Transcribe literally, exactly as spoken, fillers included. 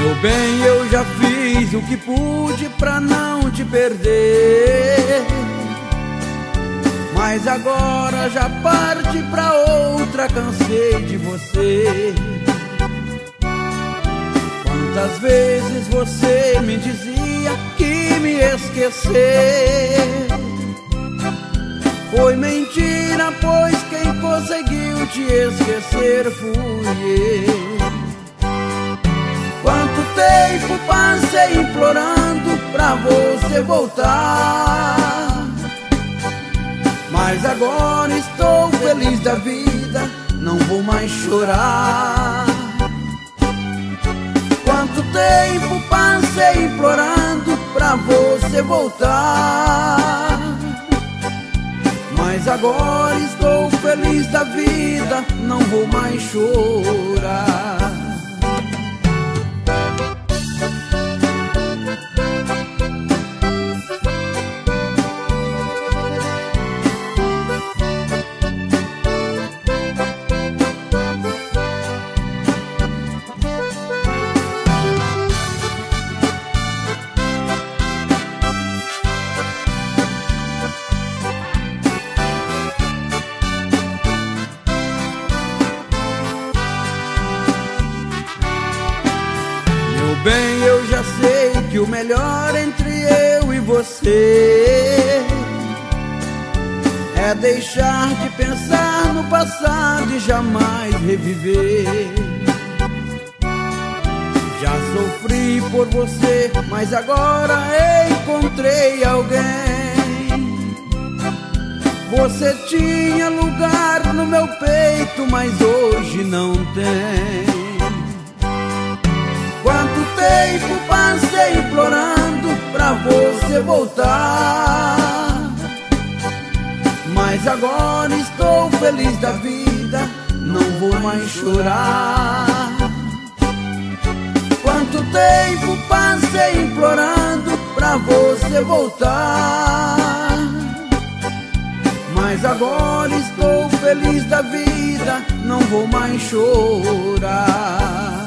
Meu bem, eu já fiz o que pude pra não te perder, mas agora já parte pra outra, cansei de você. Quantas vezes você me dizia que me esquecer? Foi mentira, pois quem conseguiu te esquecer fui eu. Quanto tempo passei implorando pra você voltar, mas agora estou feliz da vida, não vou mais chorar. Quanto tempo passei implorando pra você voltar, mas agora estou feliz da vida, não vou mais chorar. Bem, eu já sei que o melhor entre eu e você é deixar de pensar no passado e jamais reviver. Já sofri por você, mas agora encontrei alguém. Você tinha lugar no meu peito, mas hoje não tem. Quanto tempo passei implorando pra você voltar, mas agora estou feliz da vida, não vou mais chorar. Quanto tempo passei implorando pra você voltar, mas agora estou feliz da vida, não vou mais chorar.